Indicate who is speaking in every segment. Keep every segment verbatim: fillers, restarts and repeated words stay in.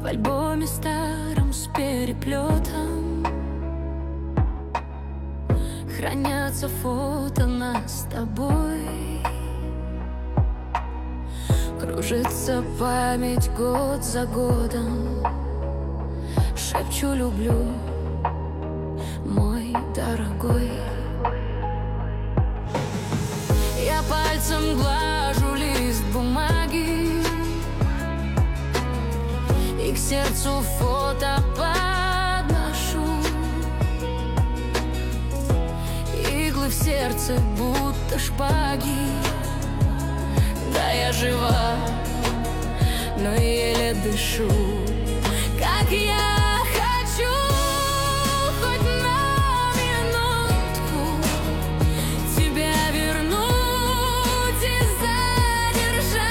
Speaker 1: альбоме старом с переплетом хранятся фото нас с тобой. Кружится память год за годом. Шепчу люблю, мой дорогой. Я пальцем глажу лист бумаги и к сердцу фото подношу. Иглы в сердце будто шпаги. Да, я жива, но еле дышу. Как я хочу хоть на минутку тебя вернуть и задержать,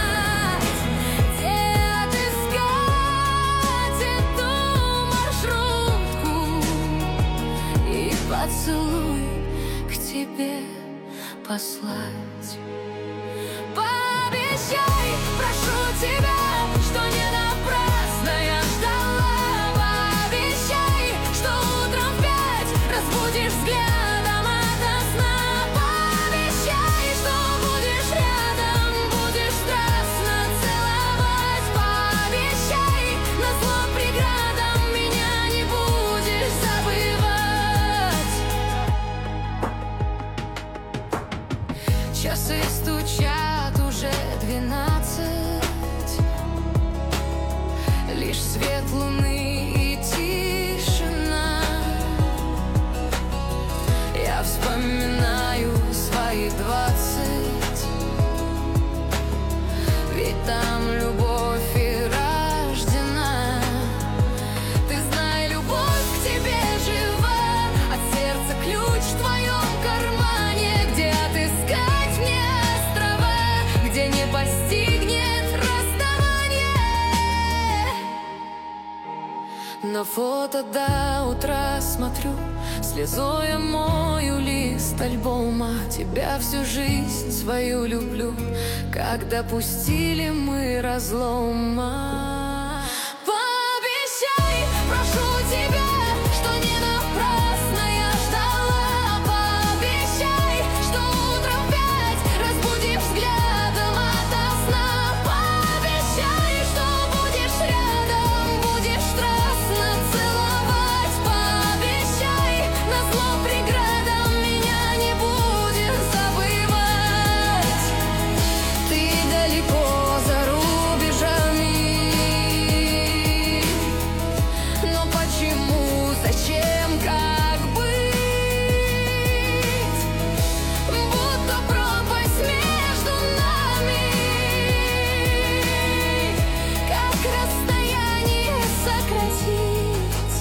Speaker 1: где отыскать эту маршрутку и поцелуй к тебе послать. Пообещай, прошу тебя, что не напрасно я ждала. Пообещай, что утром в пять разбудишь взглядом ото сна. Пообещай, что будешь рядом, будешь страстно целовать. Пообещай, назло преградам меня не будешь забывать. Часы стучат уже двенадцать. Лишь свет луны и тишина. Я вспоминаю свои двадцать, ведь там любовь и рождена. Ты знай, любовь к тебе жива, от сердца ключ в твоем кармане. Где отыскать мне острова, где не постигнет расставание. На фото до утра смотрю, слезой я мою лист альбома. Тебя всю жизнь свою люблю, как допустили мы разлома. Пообещай, прошу тебя, что не напрасно я ждала. Пообещай, что утром в пять разбудишь взглядом ото сна. Пообещай, что будешь рядом, будешь страстно целовать. Пообещай, назло преградам меня не будешь забывать. Ты далеко за рубежами, но почему, зачем, как быть? Будто пропасть между нами. Как расстояние сократить?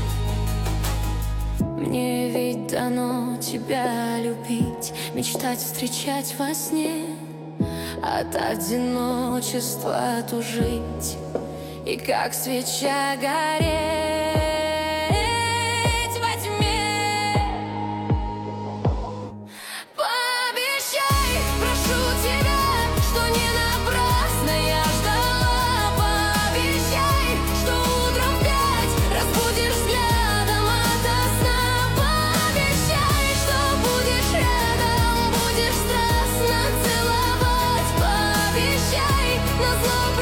Speaker 1: Мне ведь дано тебя любить, мечтать, встречать во сне, от одиночества тужить и как свеча гореть во тьме. Пообещай, прошу тебя, что не напрасно я ждала. Пообещай, что утром в пять разбудишь взглядом ото сна. Пообещай, что будешь рядом, будешь страстно целовать. Пообещай, назло